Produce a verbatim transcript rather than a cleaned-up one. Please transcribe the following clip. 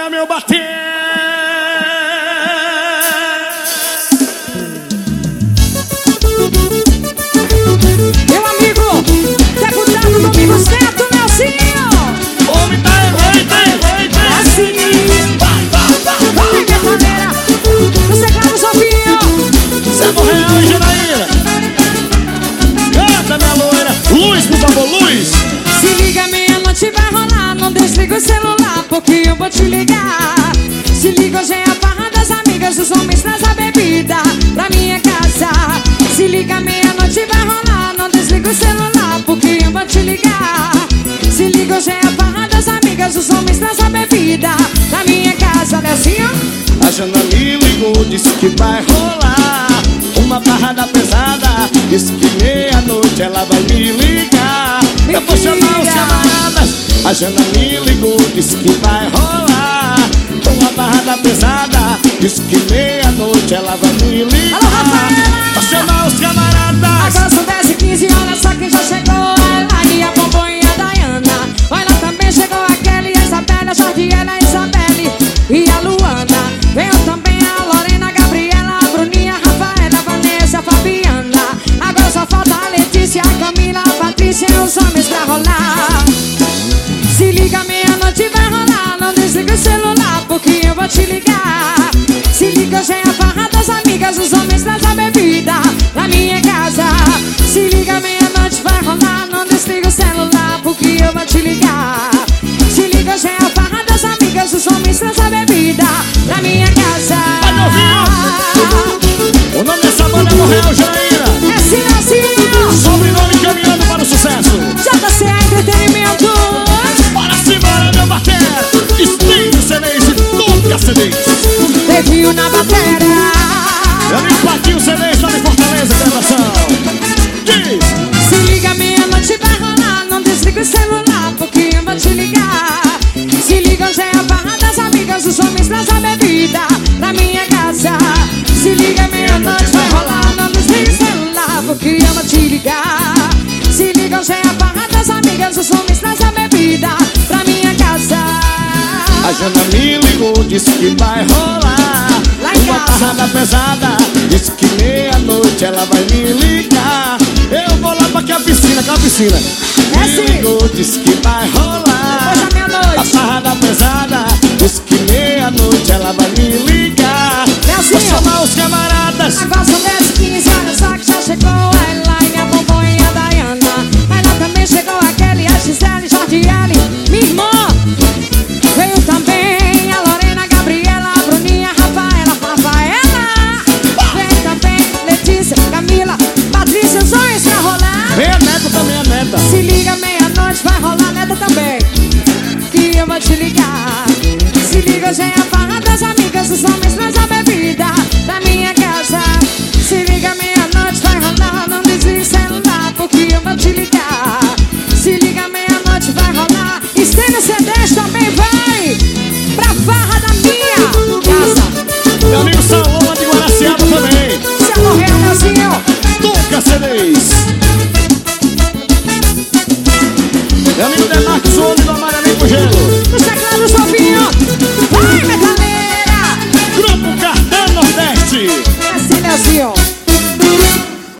simbora, meu bater. Meu amigo, deputado Domingo Certo, Nelsinho. Homem tá errado, tá errado, tá errado. Assim, vai, Capoeira. Você clama o Sofinho. Sebo Real e Janaína. Canta, minha loira. Luz, por favor, luz. Se liga, meia-noite vai rolar. Não desliga o celular, porque eu vou te ligar. Se liga, hoje é a farra das amigas. Os homens trazem a bebida pra minha casa. Se liga, meia-noite vai rolar. Não desliga o celular, porque eu vou te ligar. Se liga, hoje é a farra das amigas. Os homens trazem a bebida pra minha casa. Nelsinho. A Jana me ligou, disse que vai rolar uma barrada pesada. Disse que meia-noite ela vai me ligar. Eu vou chamar os camaradas. A Jana me ligou, disse que vai rolar uma barrada pesada. Disse que meia-noite ela vai me ligar. Alô, Rafaela! Vou chamar os camaradas. Agora são dez e quinze, olha só quem já chegou. A Elaine, a Pompom e a Dayana. Olha, também chegou a Kelly, a Isabela, a Jordiana, a Isabelle e a Luana. Veio também a Lorena, a Gabriela, a Bruninha, a Rafaela, a Vanessa, a Fabiana. Agora só falta a Letícia, a Camila, a Patrícia e os homens pra rolar. Se liga, meia-noite vai rolar. Não desliga o celular, porque eu vou te ligar. Se liga, hoje é a farra das amigas. Os homens trazem a bebida pra minha casa. Se liga, meia-noite vai rolar. Não desliga o celular, porque eu vou te ligar. Se liga, hoje é a farra das amigas. Os homens trazem a bebida pra minha casa. O nome dessa banda é Morreal Janaína. É Sinalzinho. Sobrenome caminhando para o sucesso. J C A Entretenimento. Bora simbora, meu bater. Estende C Ds e toca C Ds. Review na bateria. Eu me patinho C Ds lá em Fortaleza, gravação. Diz. Se liga, meia-noite vai rolar. Não desliga o celular, porque eu vou te ligar. Se liga, hoje é a barra das amigas. Os homens trazem a bebida pra minha casa. Se liga, meia-noite vai rolar. Não desliga o celular, porque eu vou te ligar. Se liga, hoje é a barra das amigas. Os homens trazem a bebida pra minha casa. A Jana me ligou, disse que vai rolar Lá em uma casa. barrada pesada. Disse que meia-noite ela vai me ligar. Eu vou lá pra que a piscina, aquela piscina. É Me sim. ligou, disse que vai rolar Depois da meia-noite. a barrada pesada. Disse que meia-noite ela vai me ligar. Vou chamar os camaradas. Agora são dez e quinze, olha só que já chegou a Elaine, a Pompom e a Dayana. Mas lá também chegou a Kelly, a Gisele, a Jordiane, minha irmã. Veio também a Lorena, a Gabriela, a Bruninha, a Rafaela, a Rafaela. Veio também Letícia, Camila, Patrícia, os sonhos pra rolar. Vem a neta também, a neta. Se liga, meia-noite vai rolar, neta também, que eu vou te ligar. Se liga, hoje é a farra das amigas. Os homens trazem a